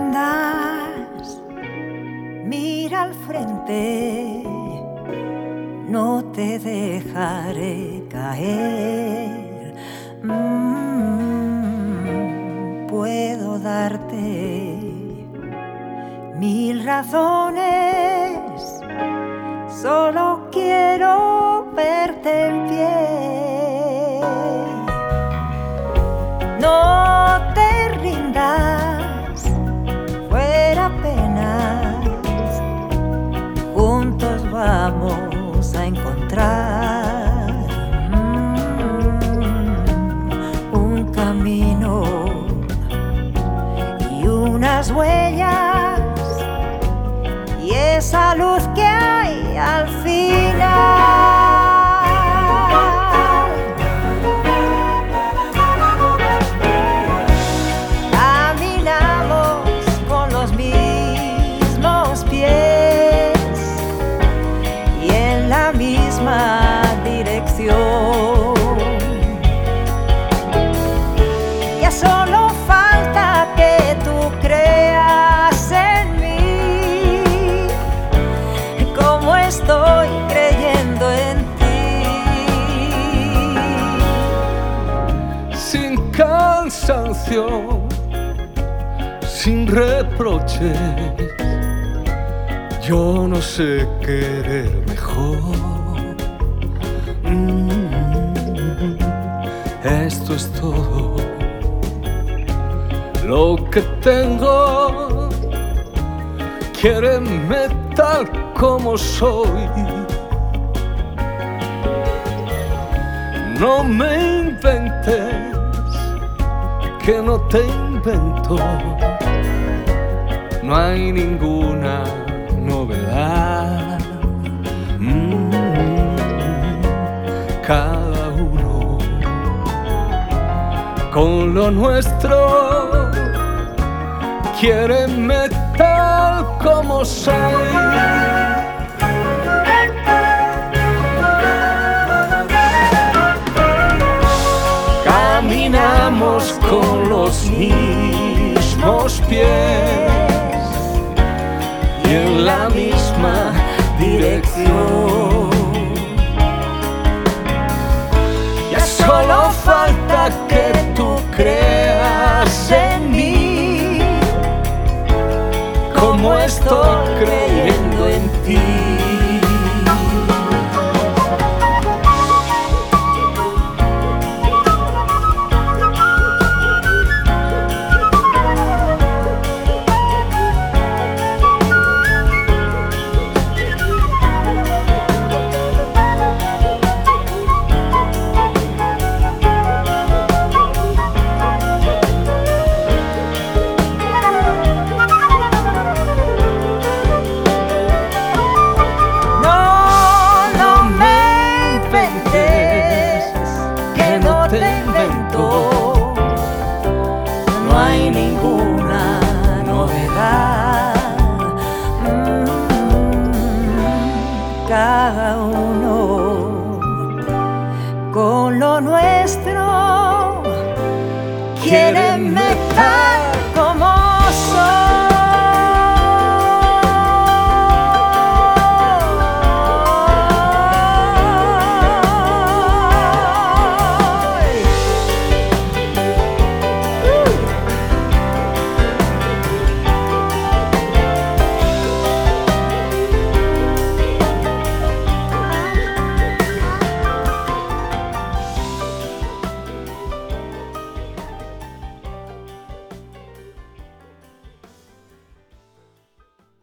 rindas, mira al frente, no te dejaré caer. Puedo darte 1000 razones, solo quiero verte en pie. No te rindas, fuera penas, juntos vamos a encontrar un camino y unas huellas y esa luz que hay al final. Dirección. Ya solo falta que tú creas en mí, como estoy creyendo en ti. Sin cansancio, sin reproches, yo no sé querer mejor. Esto es todo lo que tengo. Quiéreme tal como soy. No me inventes, que no te invento. No hay ninguna novedad. Cada uno con lo nuestro, quiéreme tal como soy. Caminamos con los mismos pies y en la misma dirección. Solo falta que tú creas en mí, como estoy creyendo en ti. No hay ninguna novedad. Cada uno con lo nuestro, quiéreme tal como